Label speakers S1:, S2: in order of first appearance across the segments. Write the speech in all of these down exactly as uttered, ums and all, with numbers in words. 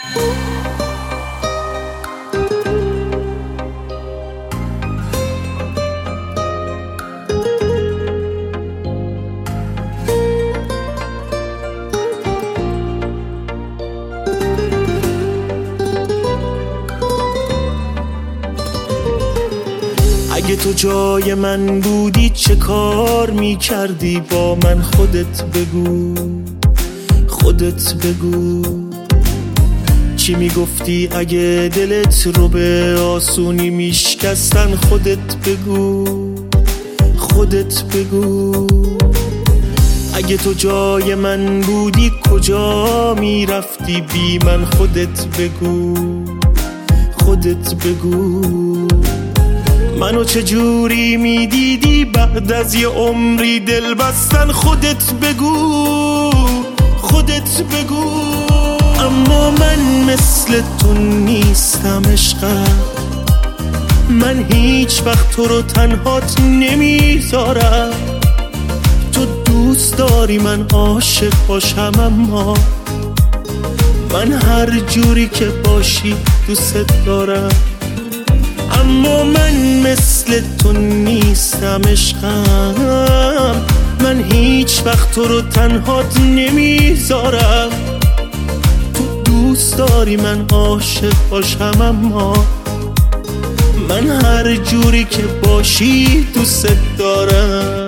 S1: اگه تو جای من بودی چه کار میکردی با من؟ خودت بگو، خودت بگو. چی میگفتی اگه دلت رو به آسونی میشکستن؟ خودت بگو، خودت بگو. اگه تو جای من بودی کجا میرفتی بی من؟ خودت بگو، خودت بگو. منو چجوری میدیدی بعد از یه عمری دل بستن؟ خودت بگو، خودت بگو. اما من مثل تو نیستم عشقم، من هیچ وقت تو رو تنهات نمیذارم. تو دوست داری من عاشق باشم، اما من هر جوری که باشی دوست دارم. اما من مثل تو نیستم عشقم، من هیچ وقت تو رو تنهات نمیذارم. تو دوست داری من عاشق باشم، اما من هر جوری که باشی دوست دارم.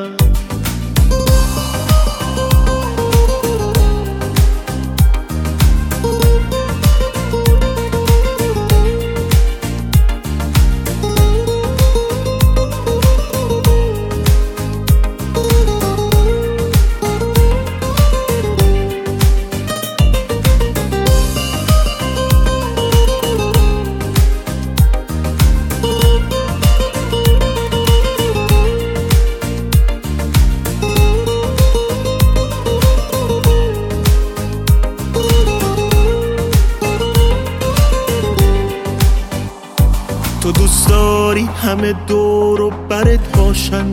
S1: تو دوست داری همه دور و برت باشن،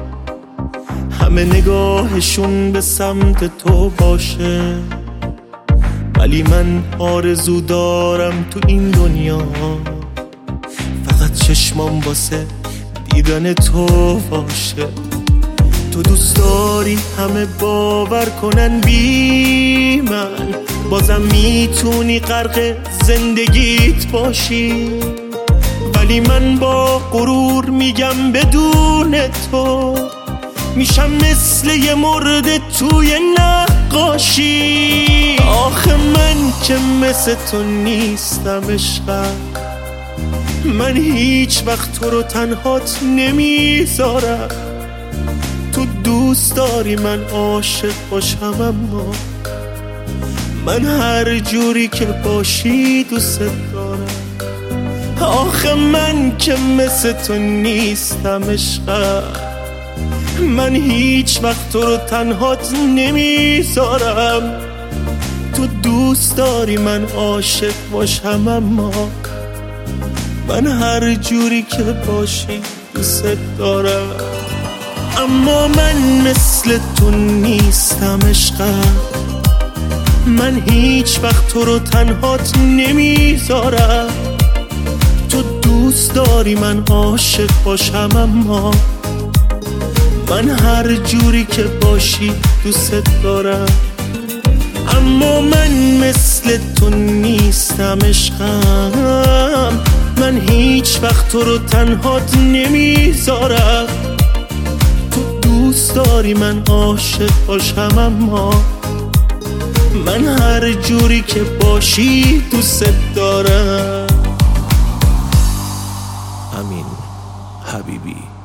S1: همه نگاهشون به سمت تو باشه، ولی من آرزو دارم تو این دنیا فقط چشمام واسه دیدن تو باشه. تو دوست داری همه باور کنن بی من، بازم میتونی غرق زندگیت باشی، ولی من با غرور میگم بدون تو میشم مثل یه مرده توی نقاشی. آخه من که مثل تو نیستم عشقم، من هیچ وقت تو رو تنهات نمیذارم. تو دوست داری من عاشق باشم، اما من هر جوری که باشی دوست دارم. آخه من که مثل تو نیستم عشقم، من هیچ وقت تو رو تنهات نمیذارم. تو دوست داری من عاشق باشم، اما من هر جوری که باشی دوست دارم. اما من مثل تو نیستم عشقم، من هیچ وقت تو رو تنهات نمیذارم. تو دوست داری من عاشق باشم، اما من هر جوری که باشی دوست دارم. اما من مثل تو نیستم عشقم، من هیچ وقت تو رو تنهات نمیذارم. تو دوست داری من عاشق باشم، اما من هر جوری که باشی دوست دارم. امین حبیبی.